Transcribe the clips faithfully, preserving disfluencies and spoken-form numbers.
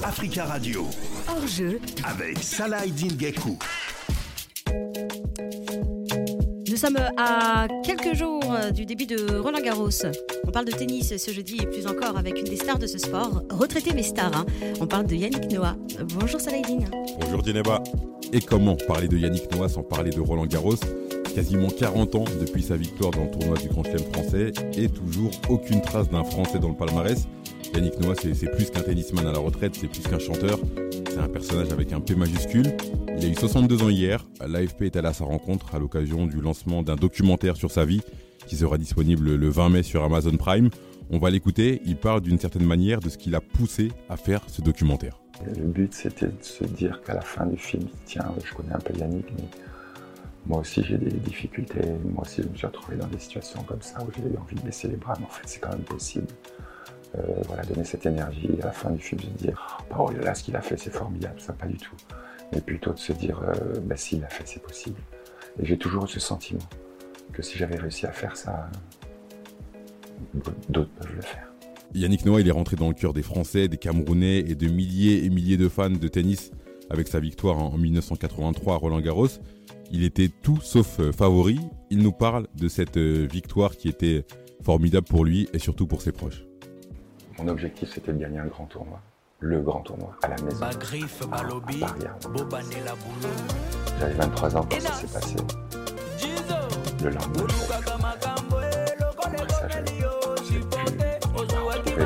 Africa Radio. Hors-jeu avec Salah Eddine Gaikou. Nous sommes à quelques jours du début de Roland Garros. On parle de tennis ce jeudi et plus encore avec une des stars de ce sport, retraité mais star. Hein. On parle de Yannick Noah. Bonjour Salah Eddine. Bonjour Djeneba. Et comment parler de Yannick Noah sans parler de Roland Garros ? Quasiment quarante ans depuis sa victoire dans le tournoi du Grand Chelem français et toujours aucune trace d'un Français dans le palmarès. Yannick Noah, c'est, c'est plus qu'un tennisman à la retraite, c'est plus qu'un chanteur. C'est un personnage avec un P majuscule. Il a eu soixante-deux ans hier. L'A F P est allé à sa rencontre à l'occasion du lancement d'un documentaire sur sa vie qui sera disponible le vingt mai sur Amazon Prime. On va l'écouter. Il parle d'une certaine manière de ce qui l'a poussé à faire ce documentaire. Le but, c'était de se dire qu'à la fin du film, tiens, je connais un peu Yannick, mais moi aussi j'ai des difficultés. Moi aussi, je me suis retrouvé dans des situations comme ça où j'ai eu envie de baisser les bras, mais en fait, c'est quand même possible. Euh, voilà, donner cette énergie. À la fin du film, de se dire oh là là, ce qu'il a fait, c'est formidable, ça pas du tout. Mais plutôt de se dire euh, bah, s'il l'a fait, c'est possible. Et j'ai toujours eu ce sentiment que si j'avais réussi à faire ça, d'autres peuvent le faire. Yannick Noah, il est rentré dans le cœur des Français, des Camerounais et de milliers et milliers de fans de tennis avec sa victoire en dix-neuf cent quatre-vingt-trois à Roland Garros. Il était tout sauf favori. Il nous parle de cette victoire qui était formidable pour lui et surtout pour ses proches. Mon objectif, c'était de gagner un grand tournoi, le grand tournoi, à la maison, à, à Paris. J'avais vingt-trois ans quand ça s'est passé. Le lendemain, je après ça, je n'ai plus retrouvé.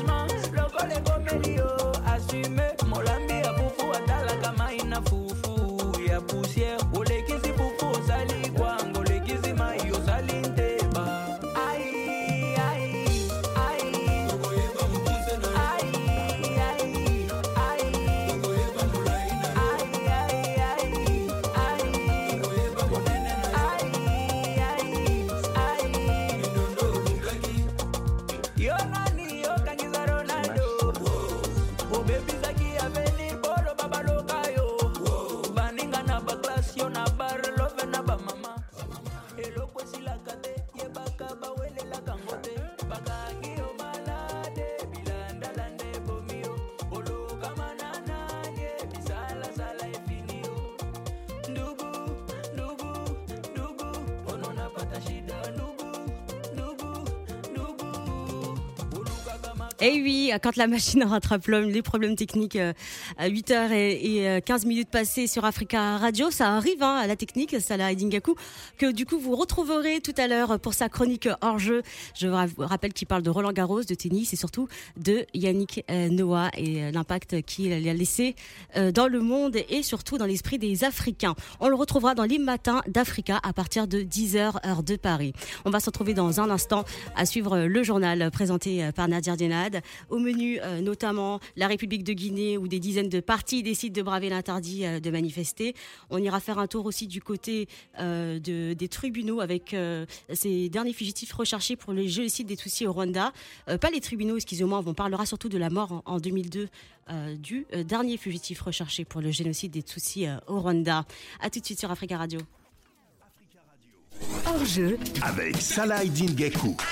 Et oui, quand la machine rattrape l'homme, les problèmes techniques à huit heures quinze minutes passées sur Africa Radio, ça arrive hein, à la technique, Salah Eddine Gaikou, que du coup vous retrouverez tout à l'heure pour sa chronique hors-jeu. Je vous rappelle qu'il parle de Roland Garros, de tennis et surtout de Yannick Noah et l'impact qu'il a laissé dans le monde et surtout dans l'esprit des Africains. On le retrouvera dans les matins d'Africa à partir de dix heures heure de Paris. On va se retrouver dans un instant à suivre le journal présenté par Nadir Djenad. Au menu, euh, notamment la République de Guinée où des dizaines de partis décident de braver l'interdit euh, de manifester. On ira faire un tour aussi du côté euh, de, des tribunaux avec euh, ces derniers fugitifs recherchés pour le génocide des Tutsis au Rwanda. Euh, pas les tribunaux, excusez-moi, on parlera surtout de la mort en, en deux mille deux euh, du euh, dernier fugitif recherché pour le génocide des Tutsis euh, au Rwanda. A tout de suite sur Africa Radio. Hors-jeu avec Salah Eddine Gaikou.